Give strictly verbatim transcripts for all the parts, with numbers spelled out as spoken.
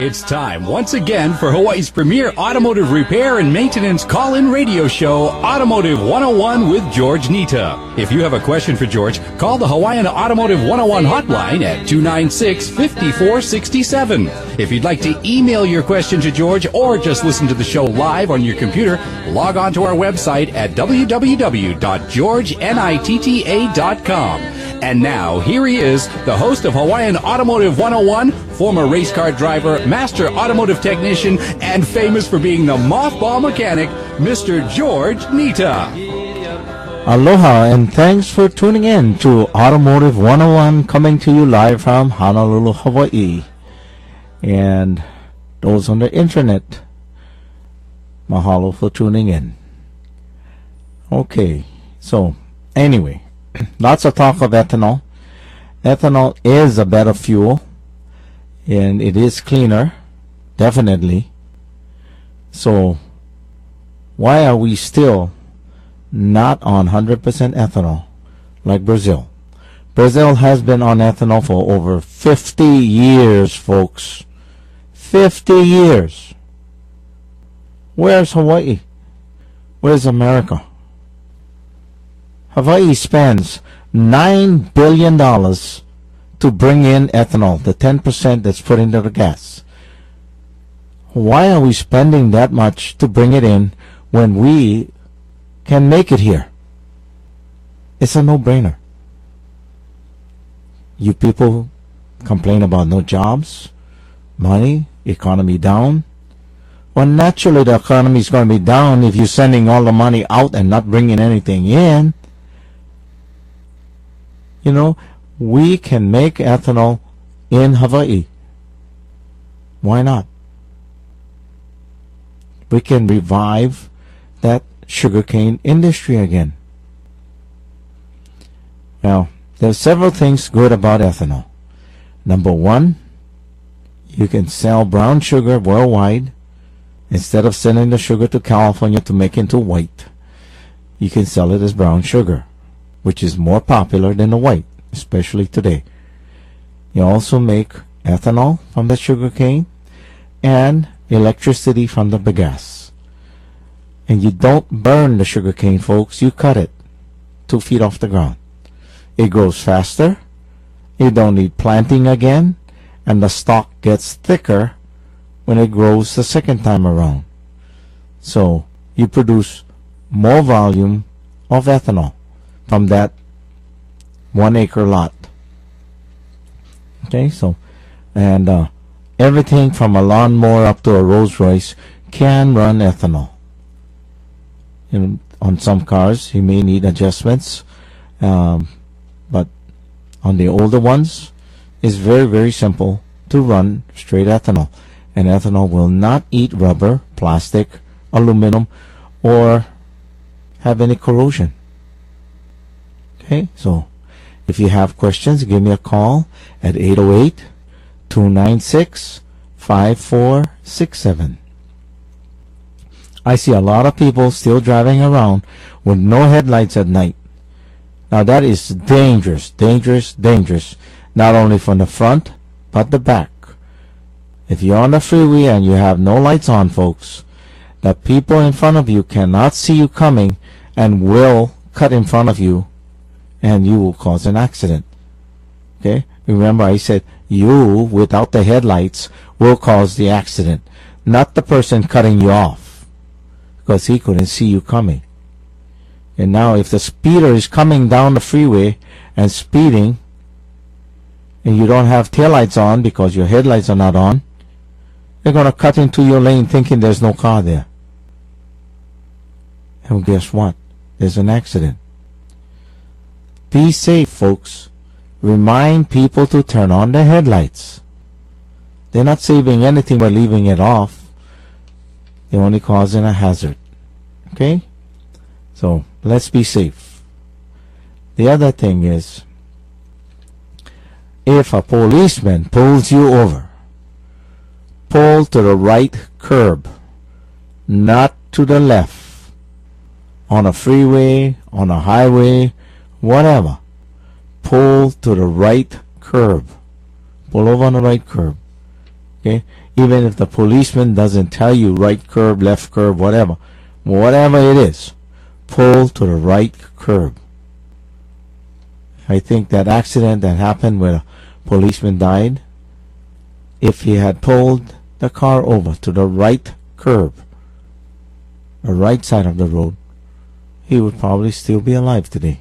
It's time once again for Hawaii's premier automotive repair and maintenance call-in radio show, Automotive one oh one with George Nita. If you have a question for George, call the Hawaiian Automotive one oh one hotline at two nine six, five four six seven. If you'd like to email your question to George or just listen to the show live on your computer, log on to our website at w w w dot george nitta dot com. And now, here he is, the host of Hawaiian Automotive one oh one, former race car driver, master automotive technician, and famous for being the mothball mechanic, Mister George Nita. Aloha, and thanks for tuning in to Automotive one oh one, coming to you live from Honolulu, Hawaii. And those on the internet, mahalo for tuning in. Okay, so anyway, lots of talk of ethanol. Ethanol is a better fuel, and it is cleaner, definitely. So why are we still not on one hundred percent ethanol like Brazil? Brazil has been on ethanol for over fifty years, folks. fifty years. Where's Hawaii? Where's America? Hawaii spends nine billion dollars to bring in ethanol, the ten percent that's put into the gas. Why are we spending that much to bring it in when we can make it here? It's a no-brainer. You people complain about no jobs, money, economy down. Well, naturally the economy is going to be down if you're sending all the money out and not bringing anything in. You know, we can make ethanol in Hawaii. Why not? We can revive that sugarcane industry again. Now, there are several things good about ethanol. Number one, you can sell brown sugar worldwide. Instead of sending the sugar to California to make into white, you can sell it as brown sugar, which is more popular than the white, especially today. You also make ethanol from the sugar cane and electricity from the bagasse. And you don't burn the sugar cane, folks. You cut it two feet off the ground. It grows faster. You don't need planting again. And the stalk gets thicker when it grows the second time around. So you produce more volume of ethanol from that one acre lot. Okay, so and uh, everything from a lawnmower up to a Rolls Royce can run ethanol. You know, on some cars you may need adjustments, um, but on the older ones it's very very simple to run straight ethanol. And ethanol will not eat rubber, plastic, aluminum, or have any corrosion. Okay, so if you have questions, give me a call at eight oh eight, two nine six, five four six seven. I see a lot of people still driving around with no headlights at night. Now that is dangerous, dangerous, dangerous, not only from the front, but the back. If you're on the freeway and you have no lights on, folks, the people in front of you cannot see you coming and will cut in front of you, and you will cause an accident. Okay? Remember I said you, without the headlights, will cause the accident, not the person cutting you off, because he couldn't see you coming. And now if the speeder is coming down the freeway and speeding, and you don't have taillights on because your headlights are not on, they're going to cut into your lane thinking there's no car there. And guess what? There's an accident. Be safe, folks. Remind people to turn on their headlights. They're not saving anything by leaving it off. They're only causing a hazard. Okay? So, let's be safe. The other thing is, if a policeman pulls you over, pull to the right curb, not to the left. On a freeway, on a highway, whatever. Pull to the right curb. Pull over on the right curb. Okay? Even if the policeman doesn't tell you right curb, left curb, whatever, whatever it is, pull to the right curb. I think that accident that happened where a policeman died, if he had pulled the car over to the right curb, the right side of the road, he would probably still be alive today.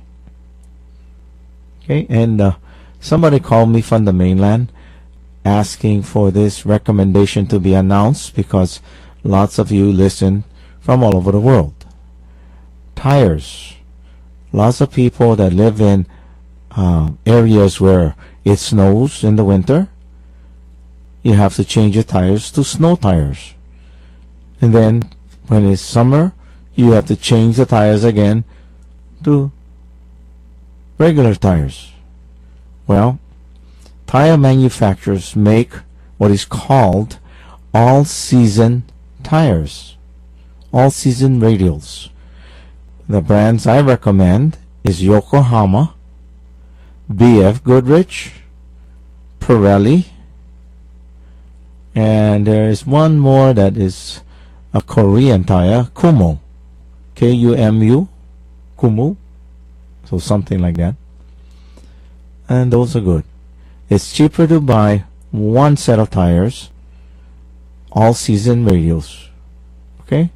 Okay, and uh, somebody called me from the mainland asking for this recommendation to be announced because lots of you listen from all over the world. Tires. Lots of people that live in uh, areas where it snows in the winter, you have to change your tires to snow tires. And then when it's summer, you have to change the tires again to regular tires. Well, tire manufacturers make what is called all-season tires, all-season radials. The brands I recommend is Yokohama, B F Goodrich, Pirelli, and there is one more that is a Korean tire, Kumu, K U M U, Kumu, so something like that. And those are good. It's cheaper to buy one set of tires, all-season radials. Okay?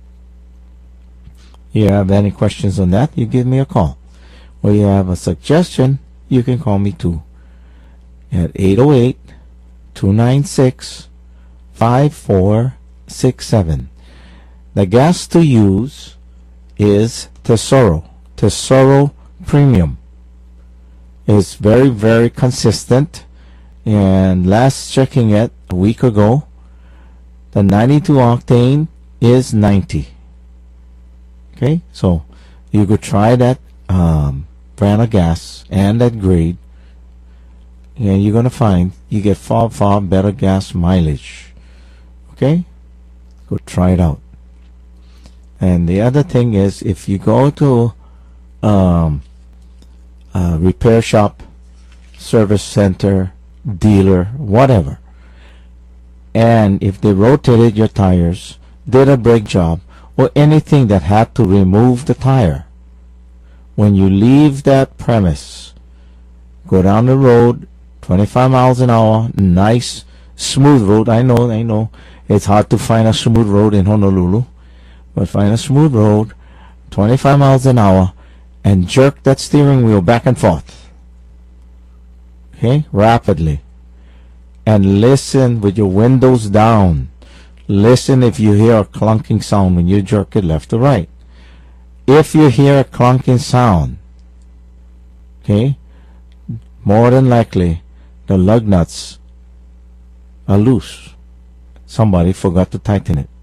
You have any questions on that, you give me a call. Or you have a suggestion, you can call me too at eight oh eight, two nine six, five four six seven. The gas to use is Tesoro. Tesoro Premium. It's very, very consistent. And last checking it a week ago, the ninety-two octane is ninety. Okay, so you could try that um, brand of gas and that grade, and you're going to find you get far, far better gas mileage. Okay, go try it out. And the other thing is, if you go to um, a repair shop, service center, dealer, whatever, and if they rotated your tires, did a brake job, or anything that had to remove the tire, when you leave that premise, go down the road, twenty-five miles an hour, nice, smooth road. I know, I know, it's hard to find a smooth road in Honolulu, but find a smooth road, twenty-five miles an hour, and jerk that steering wheel back and forth. Okay, rapidly. And listen with your windows down. Listen if you hear a clunking sound when you jerk it left to right. If you hear a clunking sound, okay, more than likely the lug nuts are loose. Somebody forgot to tighten it.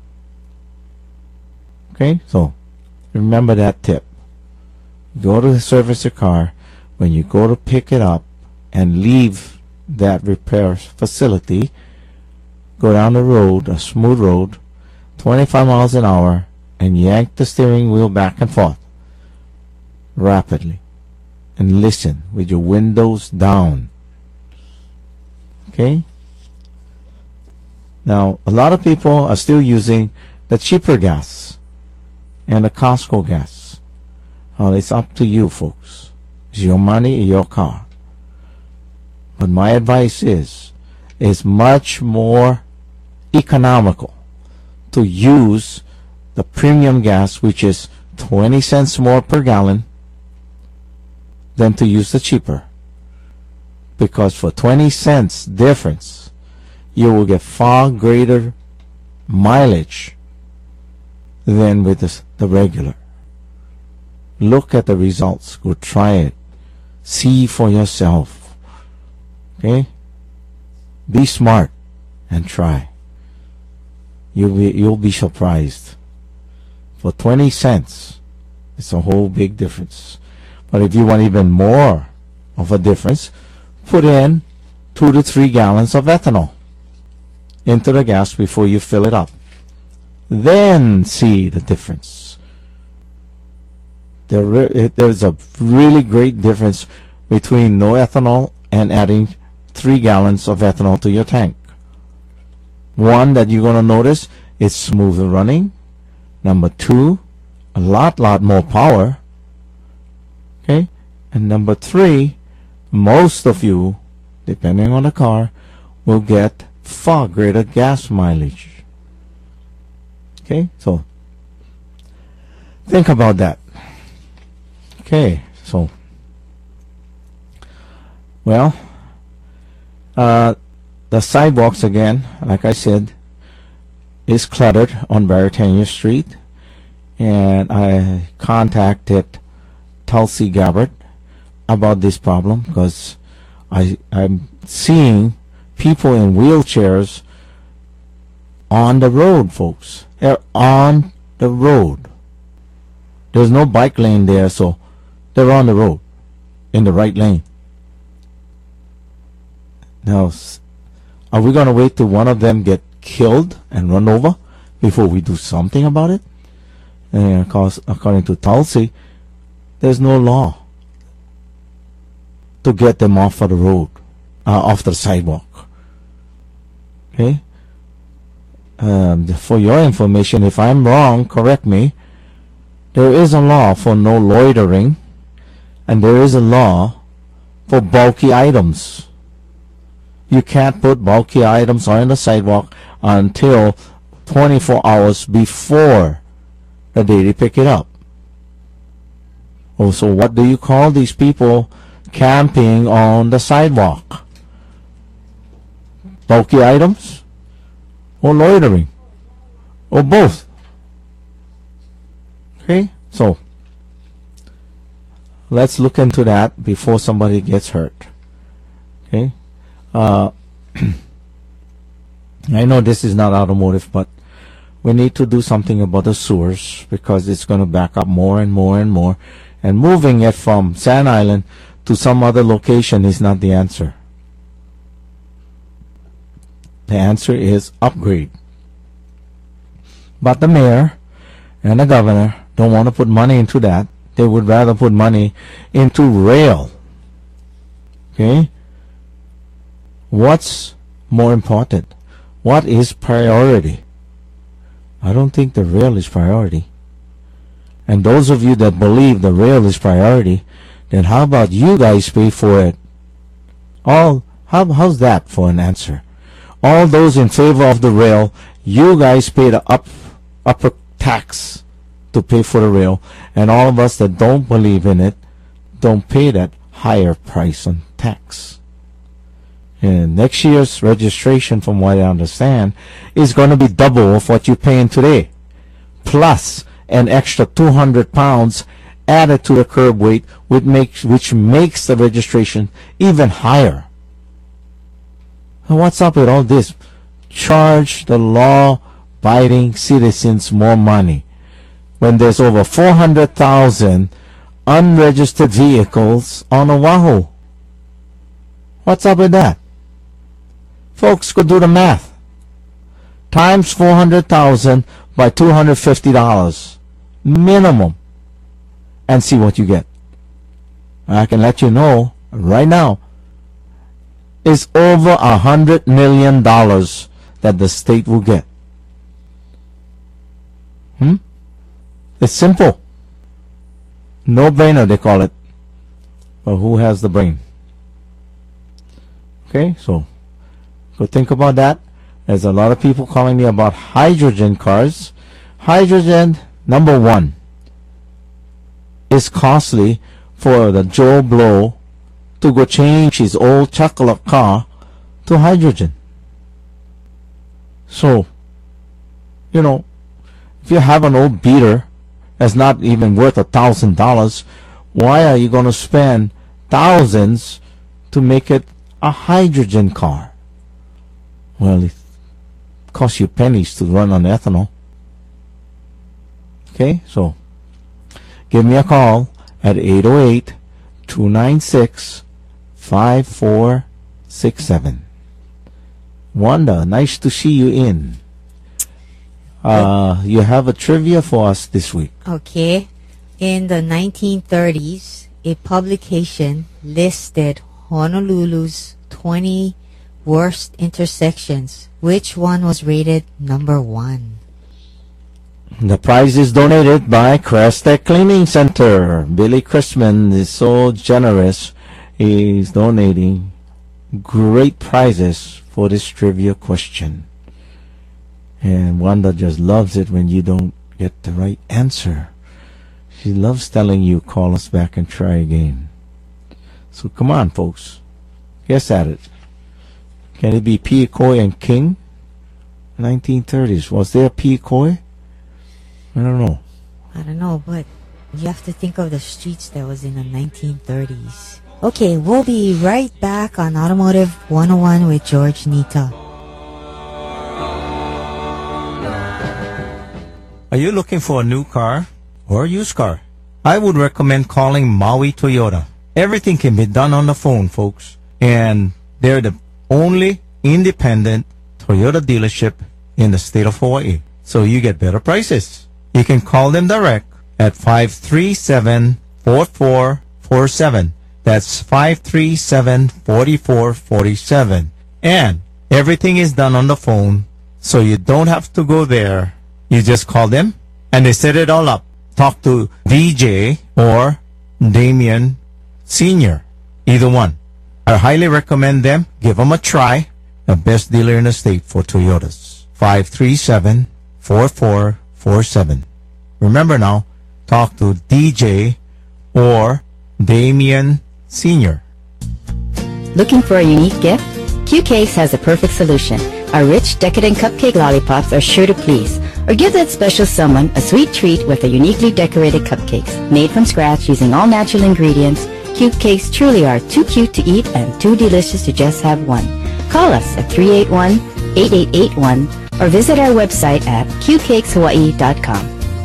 Okay, so remember that tip. Go to service your car. When you go to pick it up and leave that repair facility, go down the road, a smooth road, twenty-five miles an hour, and yank the steering wheel back and forth rapidly. And listen with your windows down. Okay? Now, a lot of people are still using the cheaper gas and the Costco gas. Well, it's up to you, folks. It's your money, your car. But my advice is, it's much more economical to use the premium gas, which is twenty cents more per gallon, than to use the cheaper. Because for twenty cents difference, you will get far greater mileage than with the, the regular. Look at the results. Go try it. See for yourself. Okay? Be smart and try. You'll be, you'll be surprised. For twenty cents, it's a whole big difference. But if you want even more of a difference, put in two to three gallons of ethanol into the gas before you fill it up. Then see the difference. There, there's a really great difference between no ethanol and adding three gallons of ethanol to your tank. One that you're going to notice, it's smoother running. Number two, a lot, lot more power. Okay? And number three, most of you, depending on the car, will get far greater gas mileage. Okay? So, think about that. Okay, so, well, uh, the sidewalks again, like I said, is cluttered on Baratania Street, and I contacted Tulsi Gabbard about this problem because I, I'm seeing people in wheelchairs on the road, folks. They're on the road. There's no bike lane there, so they're on the road in the right lane. Now, are we going to wait till one of them get killed and run over before we do something about it? And of course, according to Tulsi, there's no law to get them off of the road, uh, off the sidewalk. Okay? Um, for your information, if I'm wrong, correct me. There is a law for no loitering, and there is a law for bulky items. You can't put bulky items on the sidewalk until twenty-four hours before the day they pick it up. Oh, so what do you call these people camping on the sidewalk? Bulky items or loitering or both? Okay, so let's look into that before somebody gets hurt. Okay, uh, I know this is not automotive, but we need to do something about the sewers because it's going to back up more and more and more, and moving it from Sand Island to some other location is not the answer. The answer is upgrade. But the mayor and the governor don't want to put money into that. They would rather put money into rail. Okay? What's more important? What is priority? I don't think the rail is priority. And those of you that believe the rail is priority, then how about you guys pay for it? All how how's that for an answer? All those in favor of the rail, you guys pay the up upper tax to pay for the rail, and all of us that don't believe in it don't pay that higher price on tax. And next year's registration, from what I understand, is going to be double of what you're paying today, plus an extra two hundred pounds added to the curb weight, which makes, which makes the registration even higher. And what's up with all this? Charge the law-abiding citizens more money when there's over four hundred thousand unregistered vehicles on Oahu. What's up with that? Folks could do the math. Times four hundred thousand by two hundred fifty dollars minimum, and see what you get. I can let you know right now, it's over a hundred million dollars that the state will get. Hmm? It's simple. No brainer, they call it. But who has the brain? Okay, so go think about that. There's a lot of people calling me about hydrogen cars. Hydrogen, number one, is costly for the Joe Blow to go change his old chocolate car to hydrogen. So, you know, if you have an old beater that's not even worth a thousand dollars, why are you going to spend thousands to make it a hydrogen car? Well, it costs you pennies to run on ethanol. Okay, so give me a call at eight oh eight, two nine six, five four six seven. Wanda, nice to see you in. Uh, you have a trivia for us this week. Okay. In the nineteen thirties, a publication listed Honolulu's twenty worst intersections. Which one was rated number one? The prize is donated by Crestek Cleaning Center. Billy Chrisman is so generous. He's donating great prizes for this trivia question. And Wanda just loves it when you don't get the right answer. She loves telling you, call us back and try again. So come on, folks. Guess at it. Can it be Pequot and King? nineteen thirties. Was there a Pequot? I don't know. I don't know, but you have to think of the streets that was in the nineteen thirties. Okay, we'll be right back on Automotive one oh one with George Nita. Are you looking for a new car or a used car? I would recommend calling Maui Toyota. Everything can be done on the phone, folks. And they're the only independent Toyota dealership in the state of Hawaii. So you get better prices. You can call them direct at five three seven, four four four seven. That's five three seven, four four four seven. And everything is done on the phone, so you don't have to go there. You just call them, and they set it all up. Talk to D J or Damien Senior, either one. I highly recommend them. Give them a try. The best dealer in the state for Toyotas. five three seven, four four four seven. Remember now, talk to D J or Damien Senior. Looking for a unique gift? Q-Cakes has the perfect solution. Our rich, decadent cupcake lollipops are sure to please. Or give that special someone a sweet treat with a uniquely decorated cupcakes. Made from scratch using all natural ingredients, Q-Cakes truly are too cute to eat and too delicious to just have one. Call us at three eight one, eight eight eight one or visit our website at q cakes hawaii dot com.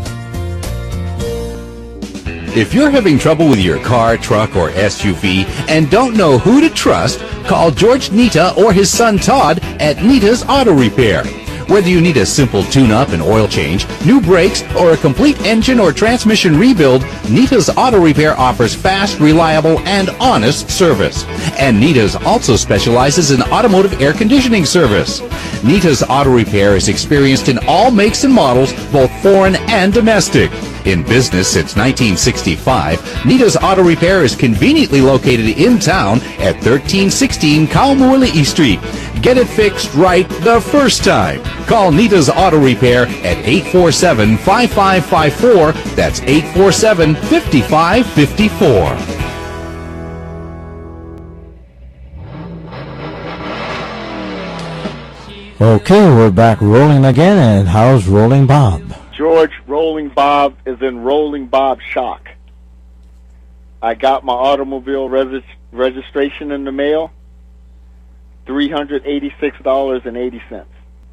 If you're having trouble with your car, truck, or S U V and don't know who to trust, call George Nita or his son Todd at Nita's Auto Repair. Whether you need a simple tune-up and oil change, new brakes, or a complete engine or transmission rebuild, Nita's Auto Repair offers fast, reliable, and honest service. And Nita's also specializes in automotive air conditioning service. Nita's Auto Repair is experienced in all makes and models, both foreign and domestic. In business since nineteen sixty-five, Nita's Auto Repair is conveniently located in town at thirteen sixteen Kaumuali'i Street. Get it fixed right the first time. Call Nita's Auto Repair at eight four seven, five five five four. That's eight four seven, five five five four. Okay, we're back rolling again, and how's Rolling Bob? George, Rolling Bob is in Rolling Bob shock. I got my automobile regis- registration in the mail, three hundred eighty-six dollars and eighty cents.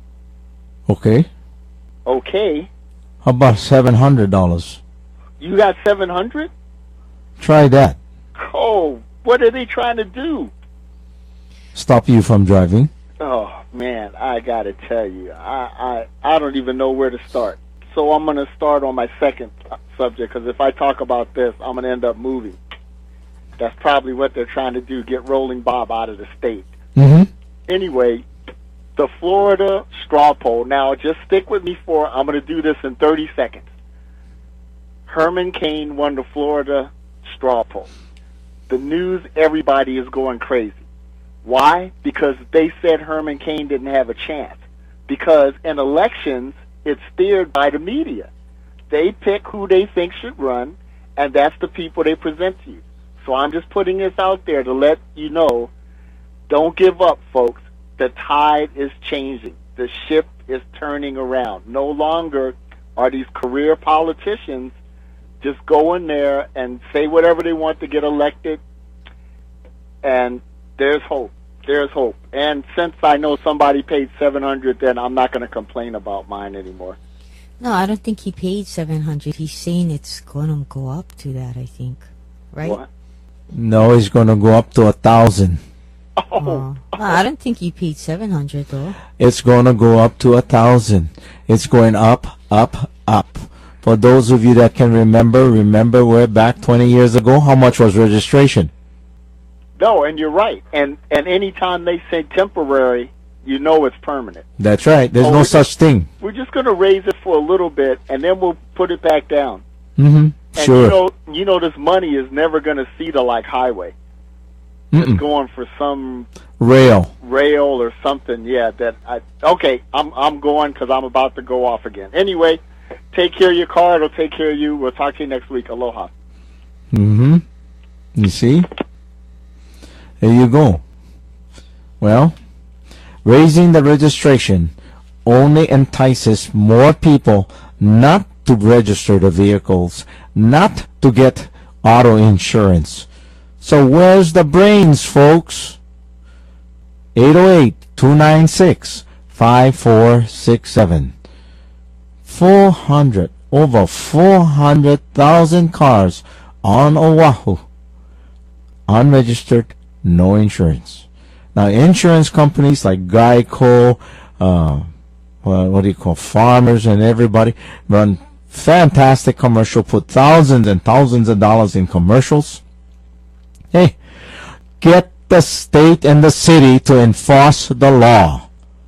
Okay. Okay. How about seven hundred dollars? You got seven hundred dollars? Try that. Oh, what are they trying to do? Stop you from driving. Oh, man, I got to tell you, I, I, I don't even know where to start. So I'm going to start on my second subject, because if I talk about this, I'm going to end up moving. That's probably what they're trying to do, get Rolling Bob out of the state. Mm-hmm. Anyway, the Florida straw poll. Now, just stick with me for, I'm going to do this in thirty seconds. Herman Cain won the Florida straw poll. The news, everybody is going crazy. Why? Because they said Herman Cain didn't have a chance. Because in elections, it's steered by the media. They pick who they think should run, and that's the people they present to you. So I'm just putting this out there to let you know, don't give up, folks. The tide is changing. The ship is turning around. No longer are these career politicians just go in there and say whatever they want to get elected, and there's hope. There's hope. And since I know somebody paid seven hundred dollars, then I'm not going to complain about mine anymore. No, I don't think he paid seven hundred dollars. He's saying it's going to go up to that, I think. Right? What? No, it's going to go up to a thousand. Oh. Oh. No, I don't think he paid seven hundred dollars, though. It's going to go up to a thousand. It's going up, up, up. For those of you that can remember, remember we're back twenty years ago, how much was registration? No, and you're right. And and anytime they say temporary, you know it's permanent. That's right. There's Oh, no we- such thing. We're just going to raise it for a little bit, and then we'll put it back down. Mm-hmm. And Sure. you know, you know, this money is never going to see the like highway. It's Mm-mm. going for some Rail. rail or something. Yeah, that I okay. I'm I'm going because I'm about to go off again. Anyway, take care of your car. It'll take care of you. We'll talk to you next week. Aloha. Mm-hmm. You see? There you go. Well, raising the registration only entices more people not to register the vehicles, not to get auto insurance. So where's the brains, folks? eight oh eight, two nine six, five four six seven. four hundred, over four hundred thousand cars on Oahu. Unregistered, no insurance. Now, insurance companies like Geico, uh, well, what do you call, Farmers and everybody run fantastic commercial, put thousands and thousands of dollars in commercials. Hey, get the state and the city to enforce the law.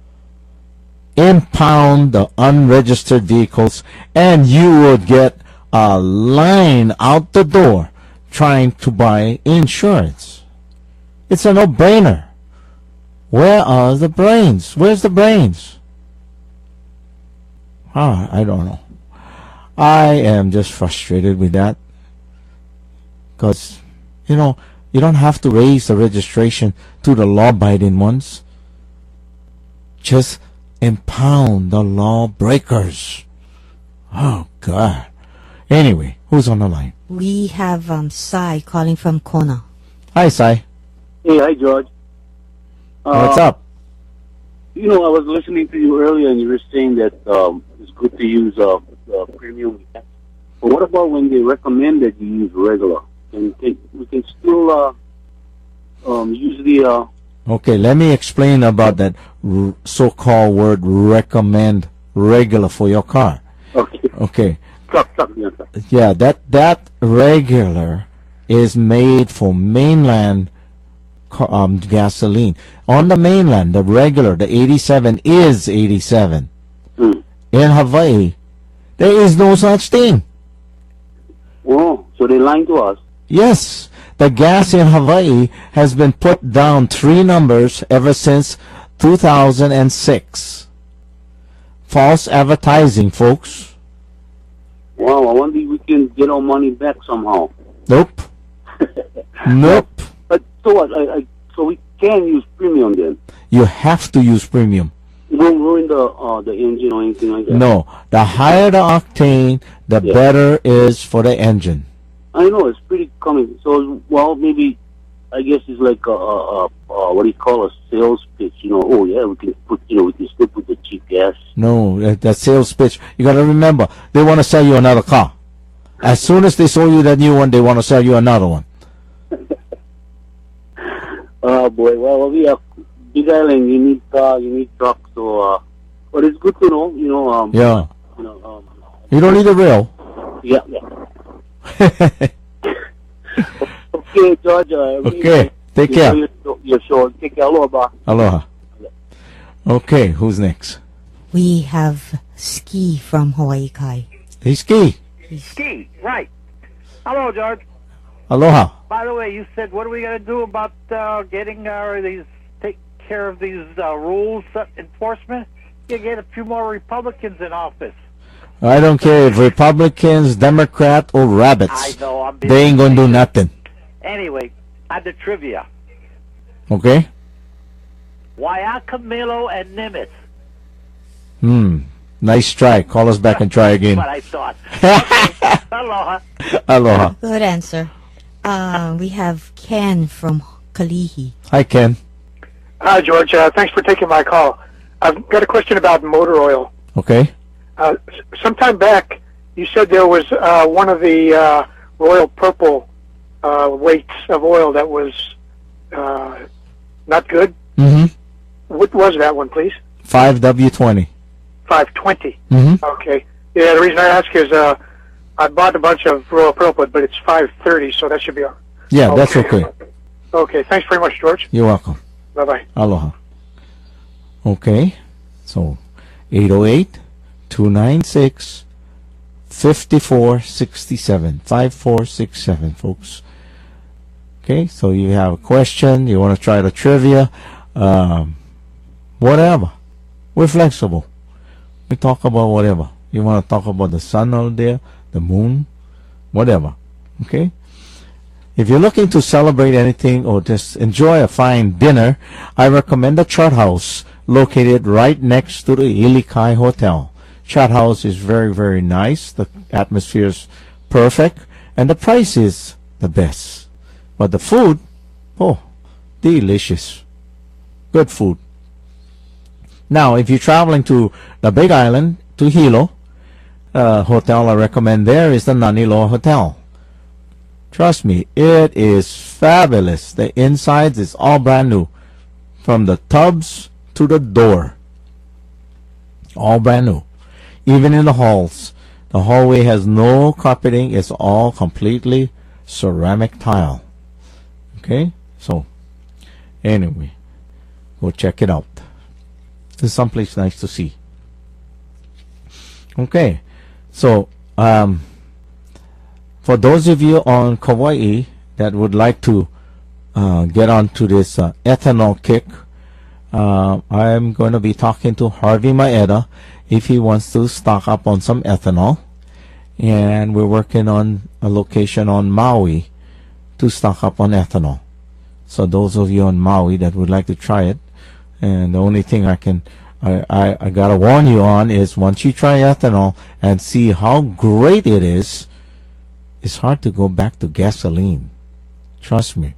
Impound the unregistered vehicles, and you would get a line out the door trying to buy insurance. It's a no-brainer. Where are the brains? Where's the brains? Ah, I don't know. I am just frustrated with that. Because, you know, you don't have to raise the registration to the law-abiding ones. Just impound the lawbreakers. Oh, God. Anyway, who's on the line? We have um, Sai calling from Kona. Hi, Sai. Hey, hi, George. Uh, What's up? You know, I was listening to you earlier, and you were saying that um, it's good to use uh, uh, premium gas. But what about when they recommend that you use regular? And can, we can still uh, um, use the... Uh, Okay, let me explain about that r- so-called word recommend regular for your car. okay, Okay. truck, truck, yeah, truck. Yeah, that that regular is made for mainland ca- um, gasoline. On the mainland, the regular, the eighty-seven is eighty-seven. Hmm. In Hawaii, there is no such thing. Oh, so they lying to us. Yes, the gas in Hawaii has been put down three numbers ever since two thousand six. False advertising, folks. Wow, I wonder if we can get our money back somehow. Nope. Nope. But so what? I, I, so we can use premium then. You have to use premium. It won't ruin the uh, the engine or anything like that. No, the higher the octane, the Yeah. better is for the engine. I know it's pretty common. So, well, maybe I guess it's like a, a, a, a what do you call a sales pitch? You know, oh yeah, we can put, you know, we can still put the cheap gas. No, that, that sales pitch. You got to remember, they want to sell you another car. As soon as they sold you that new one, they want to sell you another one. Oh boy, well, we are Big Island. You need car, you need truck. So, uh, but it's good to know. You know, um, Yeah. you know, um, You don't need a rail. yeah, yeah. Okay, George. Uh, really Okay, take enjoy care. Your, show- your show. Take care. Aloha. Aloha. Okay, who's next? We have Ski from Hawaii Kai. Hey, Ski. Ski, right. Hello, George. Aloha. By the way, you said, what are we going to do about uh, getting uh, these, take care of these uh, rules uh, enforcement? You get a few more Republicans in office. I don't care if Republicans, Democrat, or rabbits. I know, I'm being They ain't gonna do nothing. Anyway, at the trivia, Okay? Waiakamilo and Nimitz. Hmm. Nice try. Call us back and try again. What I thought. Okay. Aloha. Aloha. Good answer. Uh, we have Ken from Kalihi. Hi, Ken. Hi, George. Uh, thanks for taking my call. I've got a question about motor oil. Okay? Uh, s- sometime back, you said there was uh, one of the uh, Royal Purple uh, weights of oil that was uh, not good. Mm-hmm. What was that one, please? five W twenty. five twenty. Mm-hmm. Okay. Yeah, the reason I ask is uh, I bought a bunch of Royal Purple, but it's five thirty, so that should be all. Yeah, that's okay. Okay, thanks very much, George. You're welcome. Bye-bye. Aloha. Okay, so eight oh eight, two nine six, five four six seven, five four six seven, folks. Okay, so you have a question, you want to try the trivia, um, whatever. We're flexible. We talk about whatever. You want to talk about the sun out there, the moon, whatever. Okay? If you're looking to celebrate anything or just enjoy a fine dinner, I recommend the Chart House, located right next to the Ilikai Hotel. Chart House is very, very nice. The atmosphere is perfect, and the price is the best. But the food, oh, delicious. Good food. Now, if you're traveling to the Big Island, to Hilo, uh, hotel I recommend there is the Naniloa Hotel. Trust me, it is fabulous. The insides is all brand new, from the tubs to the door. All brand new. Even in the halls. The hallway has no carpeting. It's all completely ceramic tile. Okay? So, anyway, go check it out. It's someplace nice to see. Okay. So, um, for those of you on Kauai that would like to uh, get onto this uh, ethanol kick, uh, I'm going to be talking to Harvey Maeda if he wants to stock up on some ethanol. And we're working on a location on Maui to stock up on ethanol. So those of you on Maui that would like to try it, and the only thing I can, I, I, I gotta warn you on is once you try ethanol and see how great it is, it's hard to go back to gasoline. Trust me.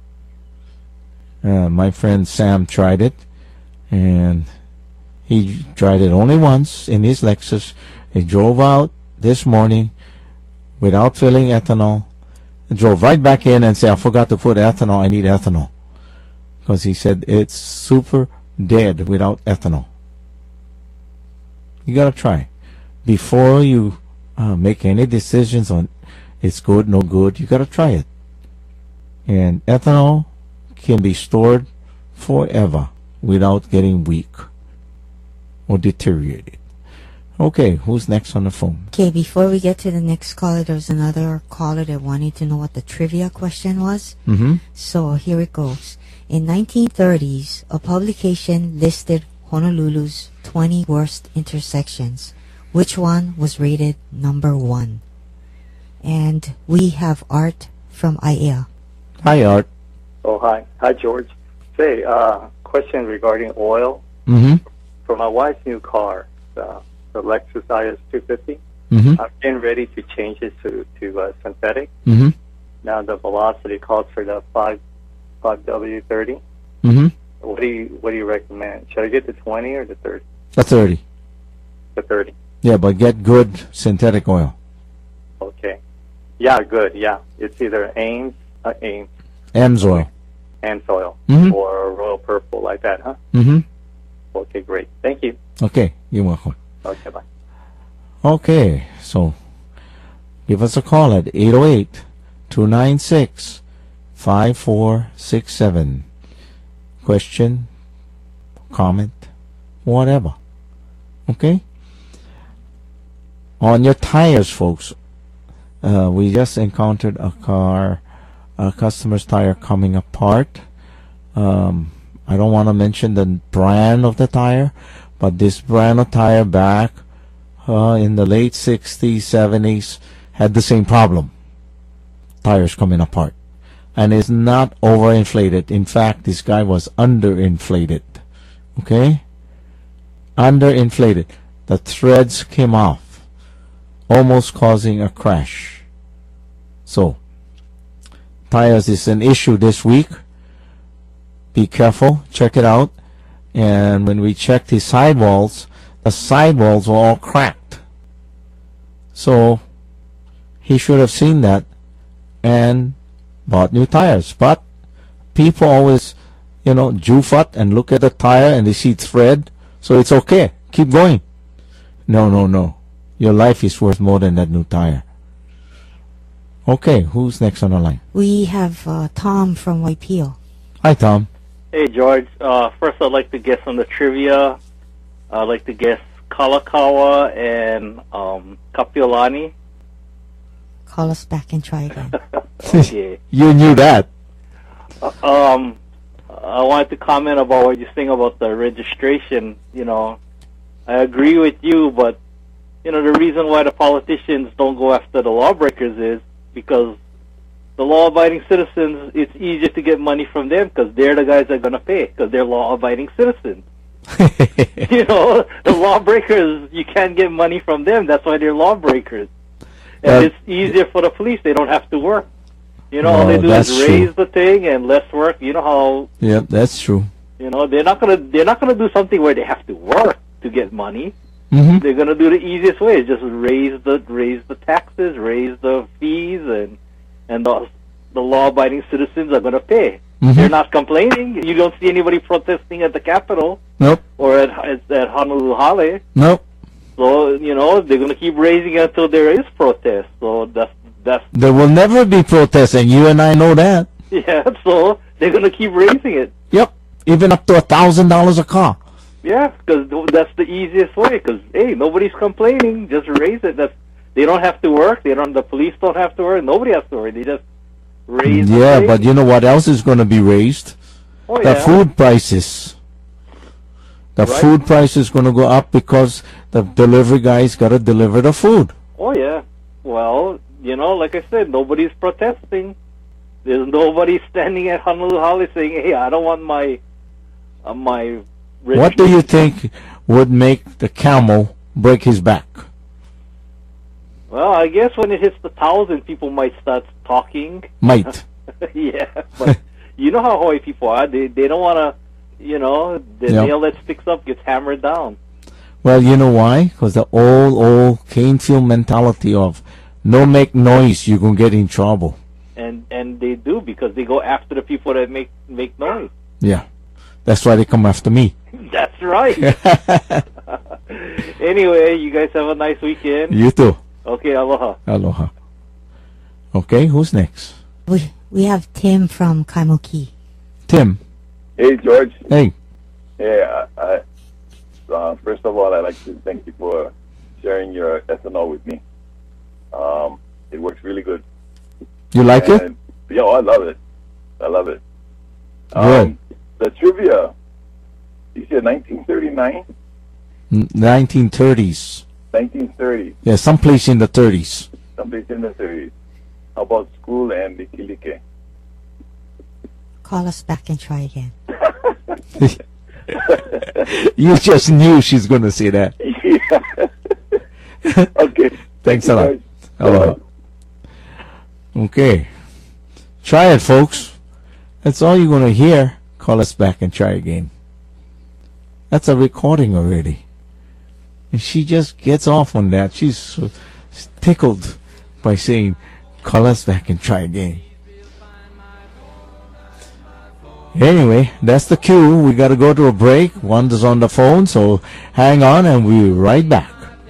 Uh, my friend Sam tried it, and he tried it only once in his Lexus. He drove out this morning without filling ethanol, drove right back in and said, I forgot to put ethanol, I need ethanol. Because he said it's super dead without ethanol. You gotta try. Before you uh, make any decisions on it's good, no good, you gotta try it. And ethanol can be stored forever without getting weak or deteriorated. Okay, who's next on the phone? Okay, before we get to the next caller, there was another caller that wanted to know what the trivia question was. Mm-hmm. So here it goes. In nineteen thirties, a publication listed Honolulu's twenty worst intersections. Which one was rated number one? And we have Art from I A E A. Hi, Art. Oh, hi. Hi, George. Say, uh, question regarding oil. Mm-hmm. For my wife's new car, uh, the Lexus I S two fifty, mm-hmm. I'm getting ready to change it to, to uh, synthetic. Mm-hmm. Now the velocity calls for the five W thirty. Mm-hmm. What do you What do you recommend? Should I get the twenty or the thirty? The thirty. The thirty. Yeah, but get good synthetic oil. Okay. Yeah, good. Yeah, it's either Ames, uh, Ames, Ames oil, and soil, mm-hmm. or Royal Purple, like that, huh? Mm-hmm. Okay, great. Thank you. Okay, you're welcome. Okay, bye. Okay, so give us a call at eight oh eight, two nine six, five four six seven. Question, comment, whatever. Okay? On your tires, folks, uh, we just encountered a car, a customer's tire coming apart. Um, I don't want to mention the brand of the tire, but this brand of tire back uh, in the late sixties, seventies had the same problem. Tires coming apart. And it's not overinflated. In fact, this guy was underinflated. Okay? Underinflated. The threads came off, almost causing a crash. So, tires is an issue this week. Be careful. Check it out. And when we checked his sidewalls, the sidewalls were all cracked. So, he should have seen that and bought new tires. But people always, you know, jufat and look at the tire and they see thread, so it's okay. Keep going. No, no, no. Your life is worth more than that new tire. Okay, who's next on the line? We have uh, Tom from Waipio. Hi, Tom. Hey, George. Uh, first, I'd like to guess on the trivia. I'd like to guess Kalakaua and um, Kapiolani. Call us back and try again. Okay. You knew that. Uh, um, I wanted to comment about what you're saying about the registration. You know, I agree with you, but, you know, the reason why the politicians don't go after the lawbreakers is because the law-abiding citizens, it's easier to get money from them because they're the guys that are going to pay because they're law-abiding citizens. You know, the lawbreakers, you can't get money from them. That's why they're lawbreakers. And uh, it's easier for the police. They don't have to work. You know, no, all they do is raise true. the thing and less work. You know how... Yeah, that's true. You know, they're not gonna they're not gonna do something where they have to work to get money. Mm-hmm. They're gonna do the easiest way, just raise the raise the taxes, raise the fees, and and the the law-abiding citizens are gonna pay. Mm-hmm. They're not complaining. You don't see anybody protesting at the Capitol. Nope. Or at at, at Honolulu Hale. Nope. So you know they're gonna keep raising it until there is protest. So that's that's. There will never be protesting. You and I know that. Yeah. So they're gonna keep raising it. Yep. Even up to a thousand dollars a car. Yeah, because that's the easiest way. Because hey, nobody's complaining. Just raise it. That's they don't have to work. They don't. The police don't have to work. Nobody has to work. They just raise. Yeah, the but you know what else is going to be raised? Oh, the yeah. food prices. The Right. food price is going to go up because the delivery guys got to deliver the food. Oh yeah. Well, you know, like I said, nobody's protesting. There's nobody standing at Honolulu Hale saying, "Hey, I don't want my uh, my." What do you think would make the camel break his back? Well, I guess when it hits the thousand, people might start talking. Might. Yeah, but you know how Hawaii people are. They they don't want to, you know, the Yep. nail that sticks up gets hammered down. Well, you know why? Because the old, old Canefield mentality of no make noise, you're going to get in trouble. And and they do because they go after the people that make make noise. Yeah. That's why they come after me. That's right. Anyway, you guys have a nice weekend. You too. Okay, aloha. Aloha. Okay, who's next? We we have Tim from Kaimuki. Tim. Hey, George. Hey. Yeah, I, I, uh, first of all, I'd like to thank you for sharing your ethanol with me. Um, it works really good. You like it? And, yeah, oh, I love it. I love it. Good. Um, the trivia, you said nineteen thirty-nine? N- nineteen thirties. nineteen thirty. Yeah, someplace in the thirties. Someplace in the thirties. How about school and Likilike? Call us back and try again. You just knew she's going to say that. Yeah. Okay. Thanks Thank a lot. guys. Aloha. Okay. Try it, folks. That's all you're going to hear. Call us back and try again. That's a recording already. And she just gets off on that. She's so tickled by saying, call us back and try again. Anyway, that's the cue. We got to go to a break. Wanda's on the phone, so hang on and we'll be right back.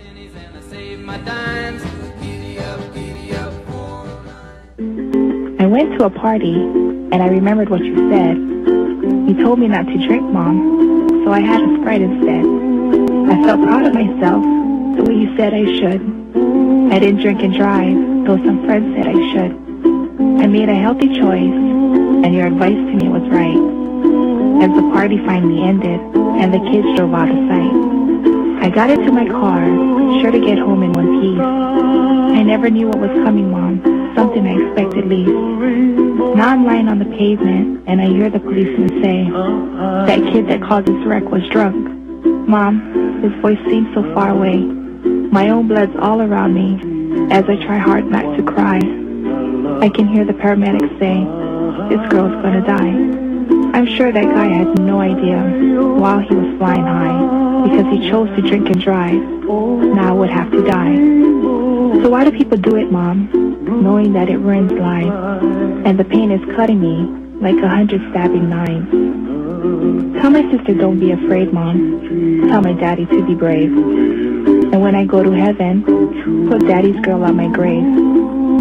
I went to a party, and I remembered what you said. You told me not to drink, Mom, so I had a Sprite instead. I felt proud of myself, the way you said I should. I didn't drink and drive, though some friends said I should. I made a healthy choice, and your advice to me was right. As the party finally ended, and the kids drove out of sight, I got into my car, sure to get home in one piece. I never knew what was coming, Mom, something I expected least. Now I'm lying on the pavement, and I hear the policeman say, that kid that caused this wreck was drunk. Mom, his voice seems so far away. My own blood's all around me, as I try hard not to cry. I can hear the paramedics say, this girl's gonna die. I'm sure that guy had no idea while he was flying high, because he chose to drink and drive. Now I would have to die. So why do people do it, Mom, knowing that it ruins lives, and the pain is cutting me like a hundred stabbing knives? Tell my sister don't be afraid, Mom. Tell my daddy to be brave. And when I go to heaven, put Daddy's girl on my grave.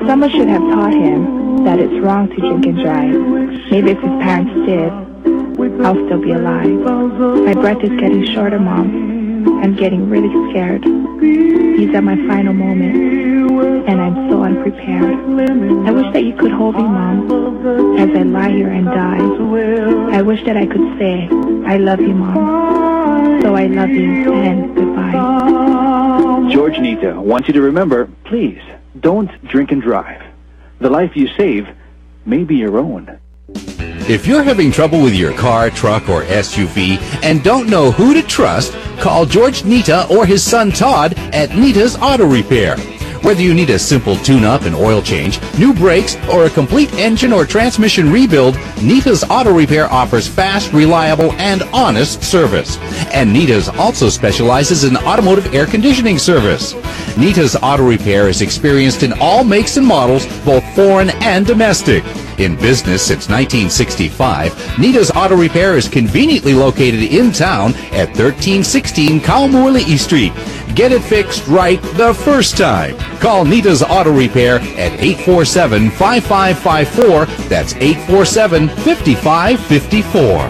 Someone should have taught him that it's wrong to drink and drive. Maybe if his parents did, I'll still be alive. My breath is getting shorter, Mom. I'm getting really scared. These are my final moments, and I'm so unprepared. I wish that you could hold me, Mom, as I lie here and die. I wish that I could say, I love you, Mom. So I love you, and goodbye. George Nita wants you to remember, please, don't drink and drive. The life you save may be your own. If you're having trouble with your car, truck, or S U V and don't know who to trust, call George Nita or his son Todd at Nita's Auto Repair. Whether you need a simple tune-up and oil change, new brakes, or a complete engine or transmission rebuild, Nita's Auto Repair offers fast, reliable, and honest service. And Nita's also specializes in automotive air conditioning service. Nita's Auto Repair is experienced in all makes and models, both foreign and domestic. In business since nineteen sixty-five, Nita's Auto Repair is conveniently located in town at thirteen sixteen Kaumuali'i Street. Get it fixed right the first time. Call Nita's Auto Repair at eight four seven, five five five four. That's eight four seven, five five five four.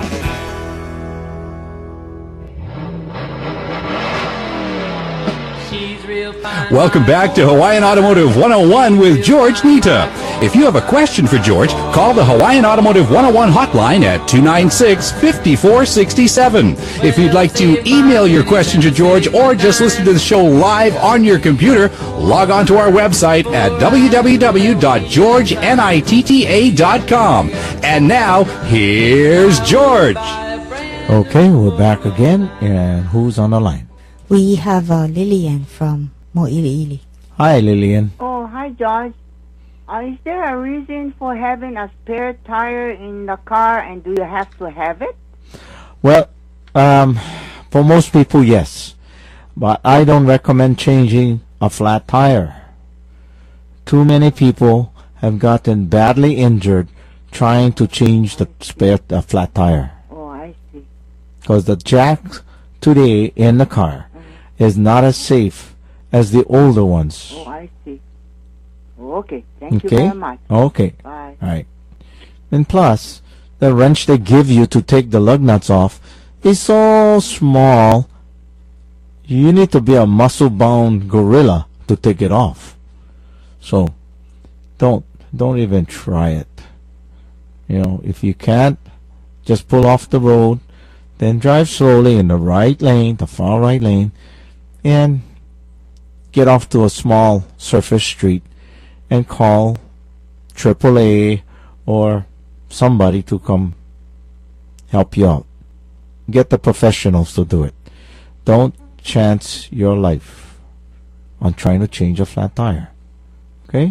Welcome back to Hawaiian Automotive one oh one with George Nita. If you have a question for George, call the Hawaiian Automotive one oh one hotline at two nine six, five four six seven. If you'd like to email your question to George or just listen to the show live on your computer, log on to our website at w w w dot george nitta dot com. And now, here's George. Okay, we're back again, and who's on the line? We have uh, Lillian from Mo'iliili. Hi, Lillian. Oh, hi, George. Uh, is there a reason for having a spare tire in the car, and do you have to have it? Well, um, for most people, yes. But I don't recommend changing a flat tire. Too many people have gotten badly injured trying to change the spare uh, flat tire. Oh, I see. Because the jack today in the car mm-hmm. is not as safe as the older ones. Oh, I see. Okay, thank okay? you very much. Okay. Bye. All right. And plus, the wrench they give you to take the lug nuts off is so small, you need to be a muscle-bound gorilla to take it off. So, don't, don't even try it. You know, if you can't, just pull off the road, then drive slowly in the right lane, the far right lane, and get off to a small surface street and call triple A or somebody to come help you out. Get the professionals to do it. Don't chance your life on trying to change a flat tire. Okay?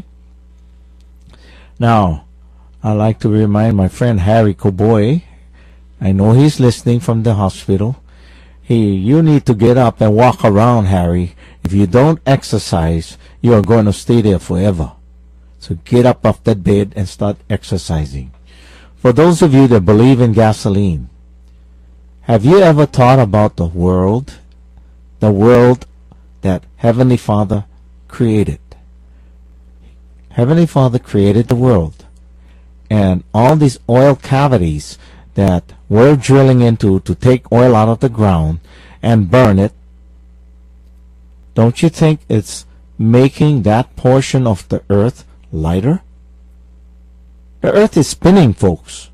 Now, I'd like to remind my friend Harry Koboy, I know he's listening from the hospital. Hey, you need to get up and walk around, Harry. If you don't exercise, you are going to stay there forever. So get up off that bed and start exercising. For those of you that believe in gasoline, have you ever thought about the world, the world that Heavenly Father created? Heavenly Father created the world, and all these oil cavities that we're drilling into to take oil out of the ground and burn it, don't you think it's making that portion of the earth lighter? The earth is spinning, folks.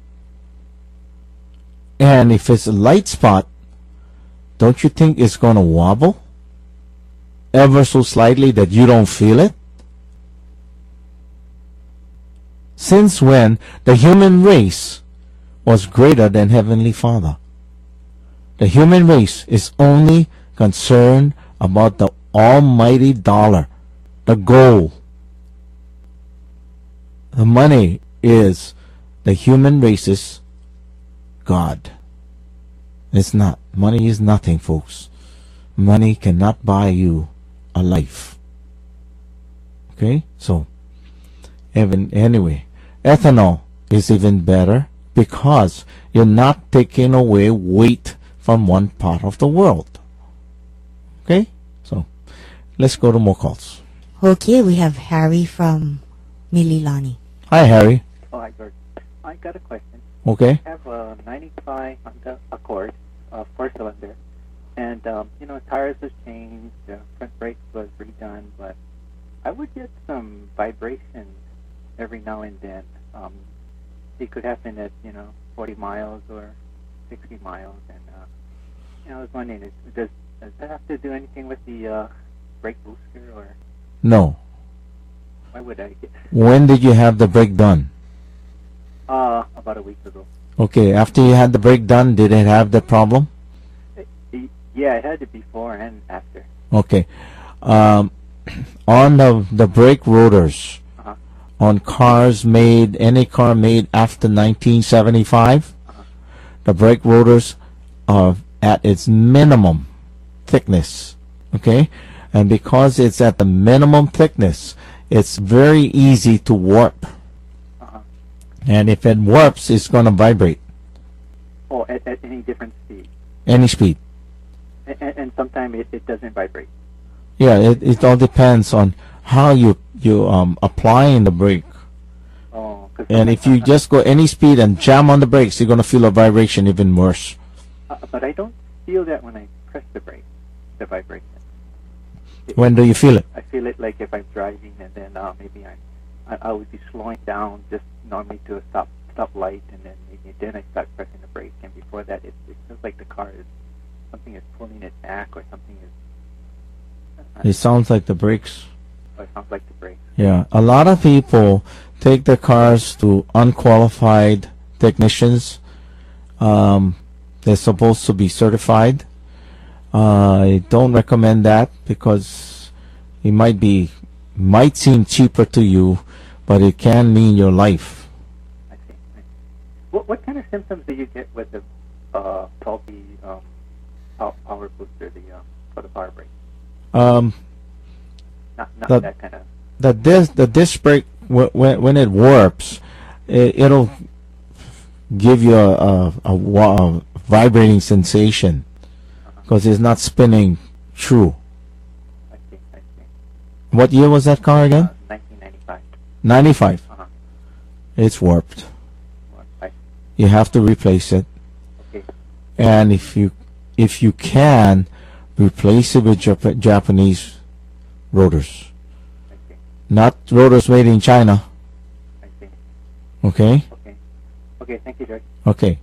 And if it's a light spot, don't you think it's going to wobble ever so slightly that you don't feel it? Since when the human race was greater than Heavenly Father? The human race is only concerned about the almighty dollar, the gold. The money is the human race's God. It's not. Money is nothing, folks. Money cannot buy you a life. Okay? So, even, anyway, ethanol is even better because you're not taking away weight from one part of the world. Okay? So, let's go to more calls. Okay, we have Harry from Mililani. Hi, Harry. Oh, hi, George. I got a question. Okay. I have a ninety-five Honda Accord, uh, four-cylinder, and, um, you know, tires was changed, the front brakes was redone, but I would get some vibrations every now and then. Um, it could happen at, you know, forty miles or sixty miles, and, uh, you know, I was wondering, is, does, does that have to do anything with the uh, brake booster, or No. why would I get... When did you have the brake done? Uh, about a week ago. Okay, after you had the brake done, did it have the problem? Yeah, I had it before and after. Okay. Um, on the, the brake rotors, Uh-huh. on cars made, any car made after nineteen seventy-five, Uh-huh. the brake rotors are at its minimum thickness. Okay? And because it's at the minimum thickness, it's very easy to warp. Uh-huh. And if it warps, it's going to vibrate. Oh, at, at any different speed. Any speed. And, and sometimes it, it doesn't vibrate. Yeah, it, it all depends on how you you um applying the brake. Oh, 'cause And if you just go any speed and jam on the brakes, you're gonna feel a vibration even worse. Uh, but I don't feel that when I press the brake, the vibration. It- When do you feel it? I feel it like if I'm driving and then uh, maybe I, I I would be slowing down just normally to a stop stop light, and then maybe then I start pressing the brake, and before that it, it feels like the car is something is pulling it back, or something is. Uh, It sounds like the brakes. Or it sounds like the brake. Yeah, a lot of people take their cars to unqualified technicians. Um, they're supposed to be certified. Uh, I don't recommend that because it might be might seem cheaper to you, but it can mean your life. I see. I see. What what kind of symptoms do you get with the uh, faulty um, pow- power booster, the uh, for the power brake? Um, Not not the, that kind of. the disc the disc brake wh- when when it warps, it, it'll give you a a, a, wa- a vibrating sensation because it's not spinning true. I see. I see. What year was that car again? Uh, nineteen ninety-five. ninety-five. Uh-huh. It's warped. Well, I, You have to replace it. okay. And if you if you can, replace it with Jap- Japanese rotors. I see. Not rotors made in China. I see. Okay? Okay. Okay. Thank you, George. Okay.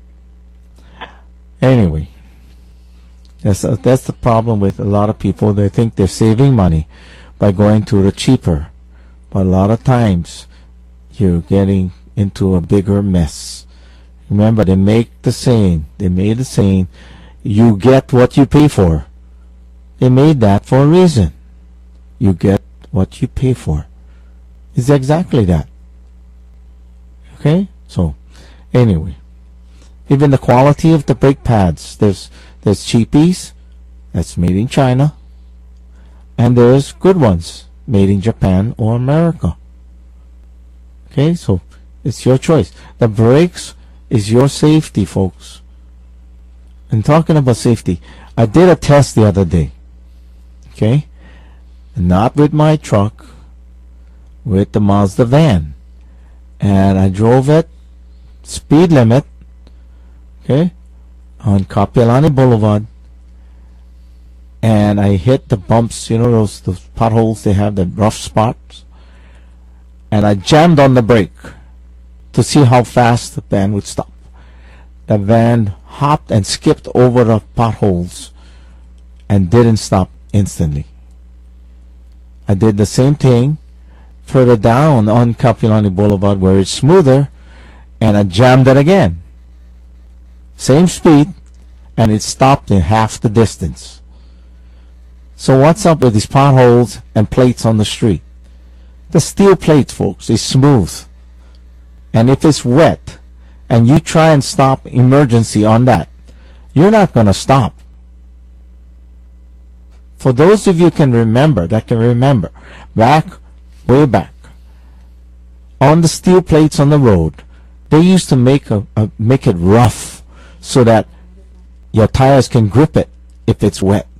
Anyway, that's uh, that's the problem with a lot of people. They think they're saving money by going to the cheaper, but a lot of times you're getting into a bigger mess. Remember, they make the saying. They made the saying, "You get what you pay for." They made that for a reason. You get what you pay for. It's exactly that. Okay? So, anyway. Even the quality of the brake pads. There's there's cheapies, that's made in China. And there's good ones, made in Japan or America. Okay? So, it's your choice. The brakes is your safety, folks. And talking about safety, I did a test the other day. Okay? Not with my truck, with the Mazda van. And I drove it, speed limit, okay, on Kapiolani Boulevard. And I hit the bumps, you know, those, those potholes, they have the rough spots. And I jammed on the brake to see how fast the van would stop. The van hopped and skipped over the potholes and didn't stop instantly. I did the same thing further down on Kapiolani Boulevard where it's smoother, and I jammed it again. Same speed, and it stopped in half the distance. So what's up with these potholes and plates on the street? The steel plate, folks, is smooth. And if it's wet, and you try and stop emergency on that, you're not going to stop. For those of you can remember, that can remember, back, way back, on the steel plates on the road, they used to make a, a make it rough so that your tires can grip it if it's wet.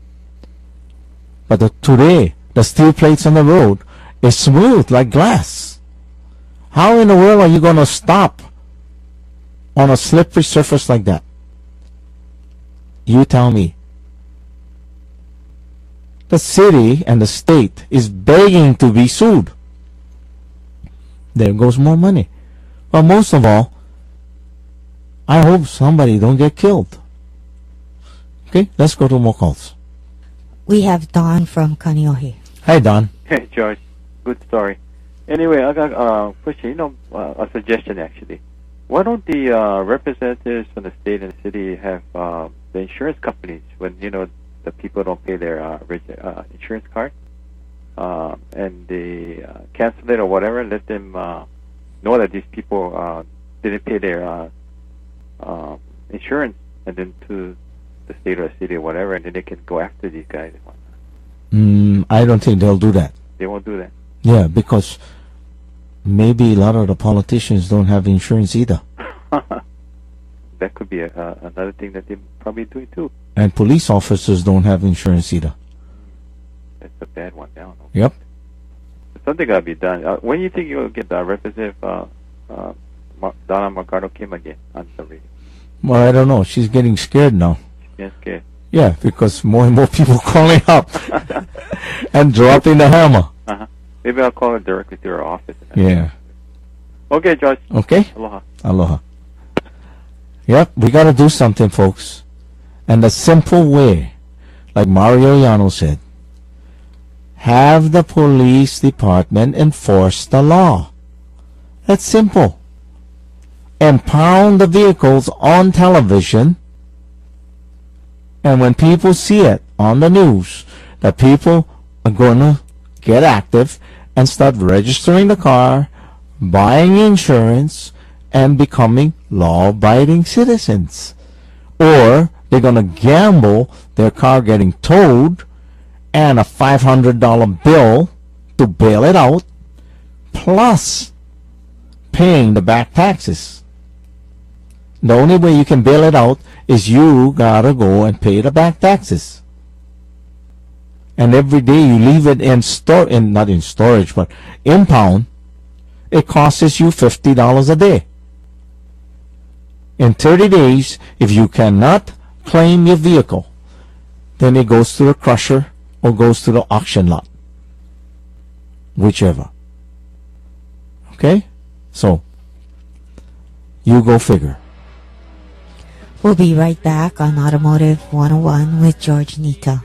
But the, today, the steel plates on the road is smooth like glass. How in the world are you going to stop on a slippery surface like that? You tell me. The city and the state is begging to be sued. There goes more money. But most of all, I hope somebody don't get killed. Okay, let's go to more calls. We have Don from Kaneohe. Hi, Don. Hey, George. Good story. Anyway, I got a uh, question, you know, uh, a suggestion actually. Why don't the uh, representatives from the state and the city have uh, the insurance companies, when, you know, the people don't pay their uh, reg- uh, insurance card, uh, and they uh, cancel it or whatever, let them uh, know that these people uh, didn't pay their uh, uh, insurance, and then to the state or the city or whatever, and then they can go after these guys. Mm, I don't think they'll do that. They won't do that. Yeah, because maybe a lot of the politicians don't have insurance either. That could be a, uh, another thing that they're probably doing too. And police officers don't have insurance either. That's a bad one down. Yep. Something got to be done. Uh, when do you think you'll get the Representative uh, uh, Mar- Donna Mercado Kim again on the radio? Well, I don't know. She's getting scared now. She's getting scared. Yeah, because more and more people calling up and dropping the hammer. Uh-huh. Maybe I'll call her directly to her office. Yeah. Okay, George. Okay. Aloha. Aloha. Yep, we got to do something, folks. And the simple way, like Mario Yano said, have the police department enforce the law. That's simple. Impound the vehicles on television, and when people see it on the news, the people are going to get active and start registering the car, buying insurance, and becoming law-abiding citizens. Or they're going to gamble their car getting towed and a five hundred dollar bill to bail it out, plus paying the back taxes. The only way you can bail it out is you gotta go and pay the back taxes. And every day you leave it in store, in not in storage, but impound, it costs you fifty dollars a day. In thirty days, if you cannot claim your vehicle, then it goes to the crusher or goes to the auction lot. Whichever. Okay? So, you go figure. We'll be right back on Automotive one oh one with George Nita.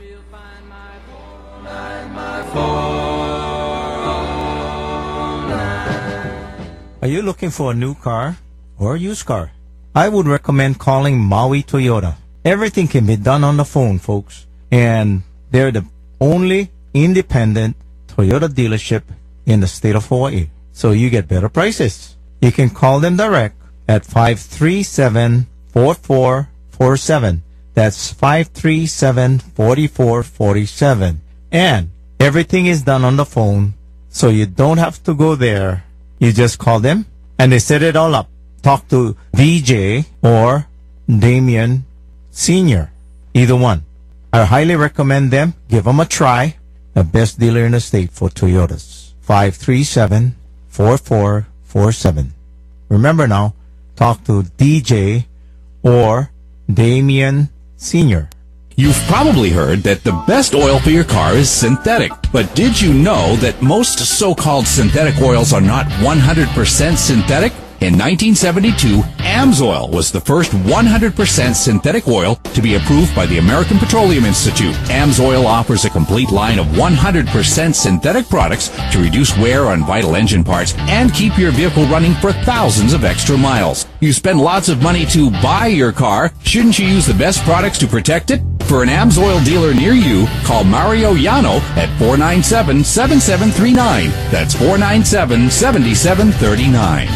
Are you looking for a new car or a used car? I would recommend calling Maui Toyota. Everything can be done on the phone, folks. And they're the only independent Toyota dealership in the state of Hawaii. So you get better prices. You can call them direct at five three seven, four four four seven. That's five three seven, four four four seven. And everything is done on the phone, so you don't have to go there. You just call them, and they set it all up. Talk to V J or Damien Senior, either one. I highly recommend them. Give them a try. The best dealer in the state for Toyotas. five three seven, four four four seven. Remember now, talk to D J or Damien Senior. You've probably heard that the best oil for your car is synthetic. But did you know that most so-called synthetic oils are not one hundred percent synthetic? In nineteen seventy-two, AMSOIL was the first one hundred percent synthetic oil to be approved by the American Petroleum Institute. AMSOIL offers a complete line of one hundred percent synthetic products to reduce wear on vital engine parts and keep your vehicle running for thousands of extra miles. You spend lots of money to buy your car. Shouldn't you use the best products to protect it? For an AMSOIL dealer near you, call Mario Yano at four nine seven, seven seven three nine. That's four nine seven, seven seven three nine.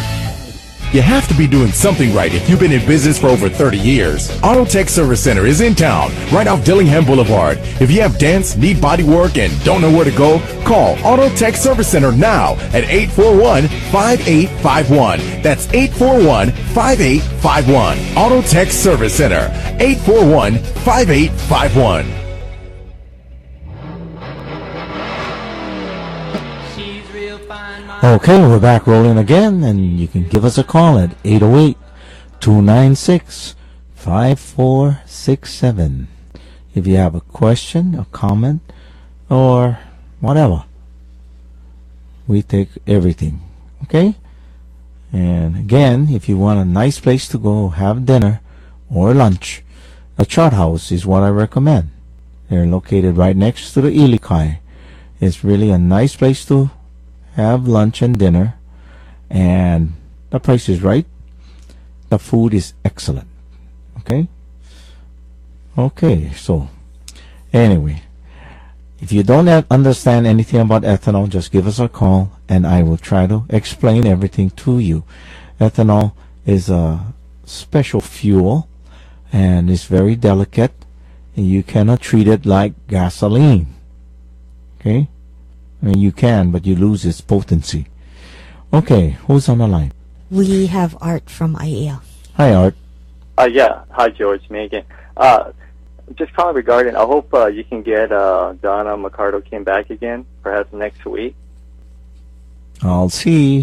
You have to be doing something right if you've been in business for over thirty years. Auto Tech Service Center is in town, right off Dillingham Boulevard. If you have dents, need body work, and don't know where to go, call Auto Tech Service Center now at eight four one, five eight five one. That's eight four one, five eight five one. Auto Tech Service Center, eight four one, five eight five one. Okay, we're back rolling again, and you can give us a call at eight oh eight, two nine six, five four six seven if you have a question, a comment, or whatever. We take everything, okay? And again, if you want a nice place to go have dinner or lunch, a Chart House is what I recommend. They're located right next to the Ilikai. It's really a nice place to have lunch and dinner, and the price is right. The food is excellent. Okay? Okay, so anyway, if you don't have, understand anything about ethanol, just give us a call and I will try to explain everything to you. Ethanol is a special fuel and it's very delicate, and you cannot treat it like gasoline. Okay? I mean, you can, but you lose its potency. Okay, who's on the line? We have Art from I A L. Hi, Art. Uh, yeah. Hi, George. Me again. Uh, just calling regarding, I hope uh, you can get uh, Donna McCardo came back again, perhaps next week. I'll see.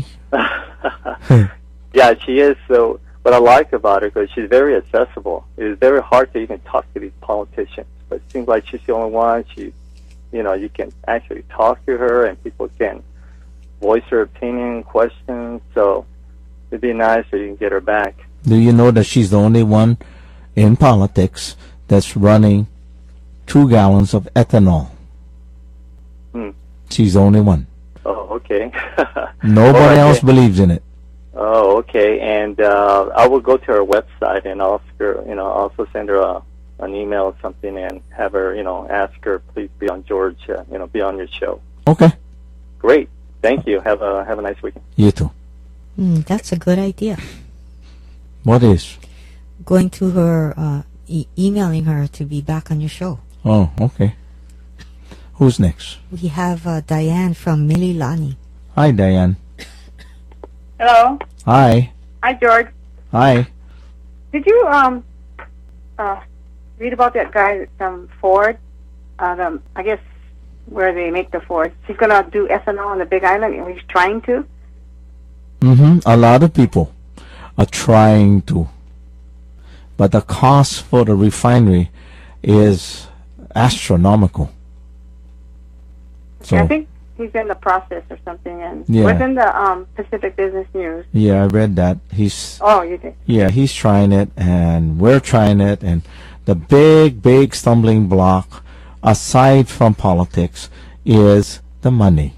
Yeah, she is. So what I like about her, because she's very accessible. It's very hard to even talk to these politicians, but it seems like she's the only one. She, you know, you can actually talk to her, and people can voice their opinion, questions. So it'd be nice if you can get her back. Do you know that she's the only one in politics that's running two gallons of ethanol? Hmm. She's the only one. Oh, okay. Nobody Oh, okay. else believes in it. Oh, okay. And uh, I will go to her website and ask her, you know, also send her a, an email or something and have her, you know, ask her, please be on George, uh, you know, be on your show. Okay. Great. Thank you. Have a have a nice weekend. You too. Mm, that's a good idea. What is? Going to her, uh, e- emailing her to be back on your show. Oh, okay. Who's next? We have uh, Diane from Mililani. Hi, Diane. Hello. Hi. Hi, George. Hi. Did you um uh read about that guy from Ford? Uh, the, I guess where they make the Ford. He's gonna do ethanol on the Big Island, and he's trying to. Mm-hmm. A lot of people are trying to, but the cost for the refinery is astronomical. So I think he's in the process or something, and Yeah. it was in the um Pacific Business News. yeah, I read that. He's Oh, you did. yeah, he's trying it, and we're trying it, and the big, big stumbling block, aside from politics, is the money.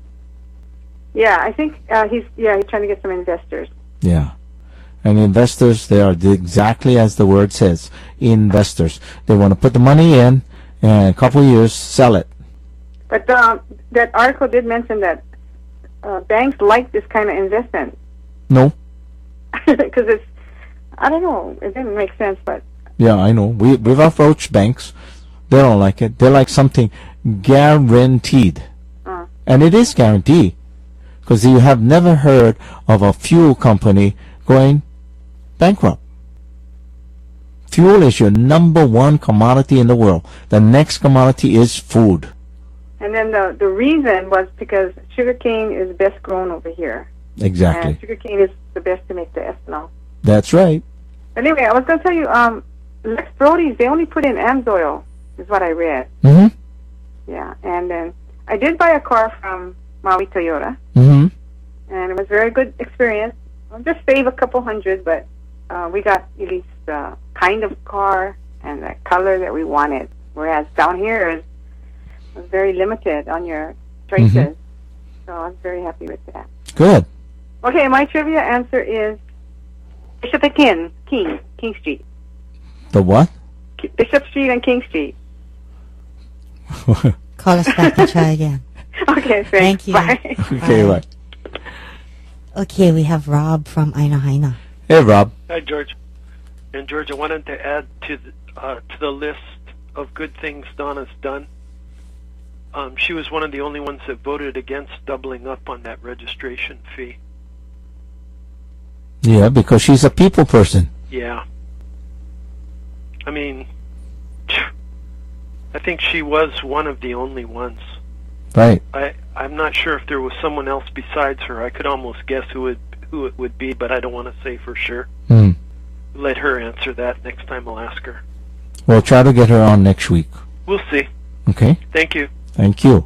Yeah, I think uh, he's yeah he's trying to get some investors. Yeah. And investors, they are the- exactly as the word says, investors. They want to put the money in, and a couple of years, sell it. But um, that article did mention that uh, banks like this kind of investment No? because it's I don't know, it didn't make sense, but Yeah, I know. We, we've approached banks. They don't like it. They like something guaranteed. uh, And it is guaranteed. Because you have never heard of a fuel company going bankrupt. Fuel is your number one commodity in the world. The next commodity is food. and then the the reason was because sugarcane is best grown over here. Exactly. And sugarcane is the best to make the ethanol. That's right. Anyway, I was going to tell you, um, Lex Brody's, they only put in Amsoil, is what I read. Mm-hmm. Yeah, and then I did buy a car from Maui Toyota, Mm-hmm. and it was a very good experience. I'll just save a couple hundred, but uh, we got at least the kind of car and the color that we wanted, whereas down here is was very limited on your choices. Mhm. So I was very happy with that. Good. Okay, my trivia answer is Bishop and King, King, King Street. The what? Bishop Street and King Street. Call us back and try again. Okay, thanks. Thank you. Bye. Okay, right. Okay, we have Rob from Aina Haina. Hey, Rob. Hi, George. And George, I wanted to add to the, uh, to the list of good things Donna's done. Um, she was one of the only ones that voted against doubling up on that registration fee. Yeah, because she's a people person. Yeah. I mean, I think she was one of the only ones. Right. I I'm not sure if there was someone else besides her. I could almost guess who it who it would be, but I don't want to say for sure. Hmm. Let her answer that next time. I'll ask her. We'll try to get her on next week. We'll see. Okay? Thank you. Thank you.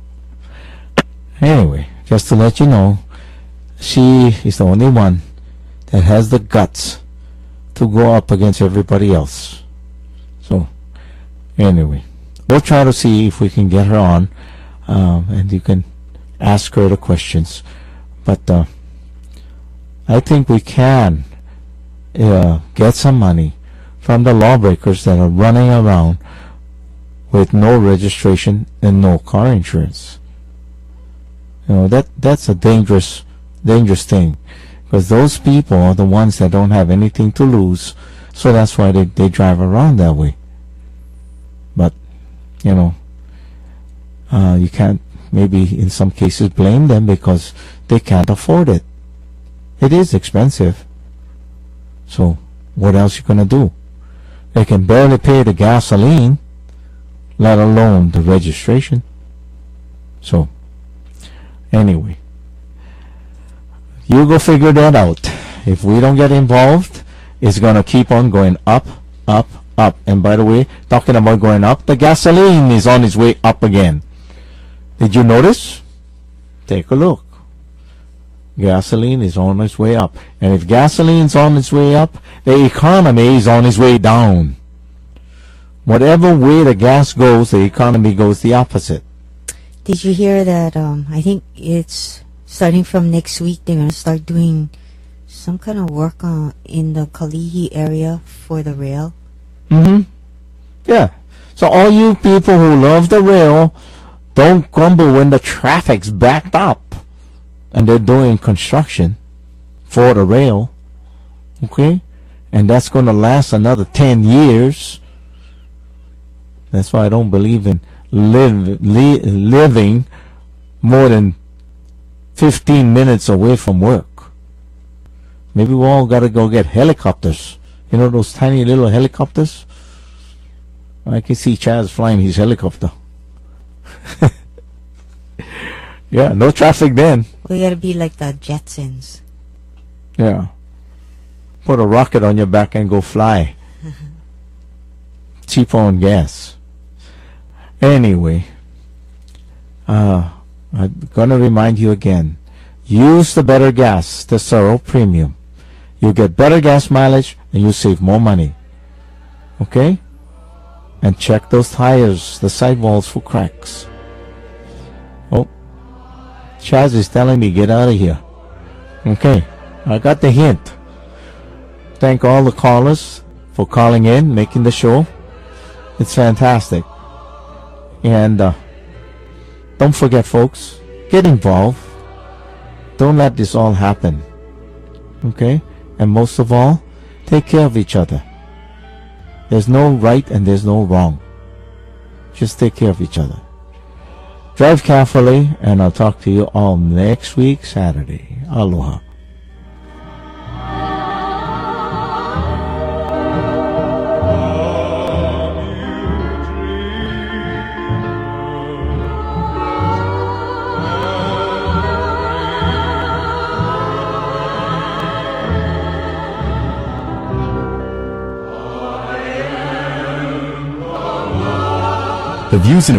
Anyway, just to let you know, she is the only one that has the guts to go up against everybody else. So, anyway, we'll try to see if we can get her on, um, and you can ask her the questions. But uh, I think we can uh, get some money from the lawbreakers that are running around with no registration and no car insurance. You know, that that's a dangerous dangerous thing, because those people are the ones that don't have anything to lose, so that's why they, they drive around that way. But you know, uh, you can't maybe in some cases blame them because they can't afford it. It is expensive. So what else you gonna do? They can barely pay the gasoline, let alone the registration. So anyway, you go figure that out. If we don't get involved, it's gonna keep on going up, up, up. And by the way, talking about going up, the gasoline is on its way up again. Did you notice? Take a look. Gasoline is on its way up. And if gasoline's on its way up, the economy is on its way down. Whatever way the gas goes, the economy goes the opposite. Did you hear that? Um, I think it's starting from next week. They're gonna start doing some kind of work on in the Kalihi area for the rail. Mm-hmm. Yeah. So all you people who love the rail, don't grumble when the traffic's backed up and they're doing construction for the rail. Okay? And that's going to last another ten years. That's why I don't believe in live, li living more than fifteen minutes away from work. Maybe we all got to go get helicopters. You know those tiny little helicopters? I can see Chaz flying his helicopter. Yeah, no traffic then. We gotta be like the Jetsons. Yeah. Put a rocket on your back and go fly. Cheap on gas. Anyway, uh, I'm gonna remind you again. Use the better gas, the Cero Premium. You get better gas mileage and you save more money. Okay? And check those tires, the sidewalls for cracks. Oh, Chaz is telling me get out of here. Okay, I got the hint. Thank all the callers for calling in, making the show. It's fantastic. And uh, don't forget, folks, get involved. Don't let this all happen. Okay? And most of all, take care of each other. There's no right and there's no wrong. Just take care of each other. Drive carefully, and I'll talk to you all next week, Saturday. Aloha. The views and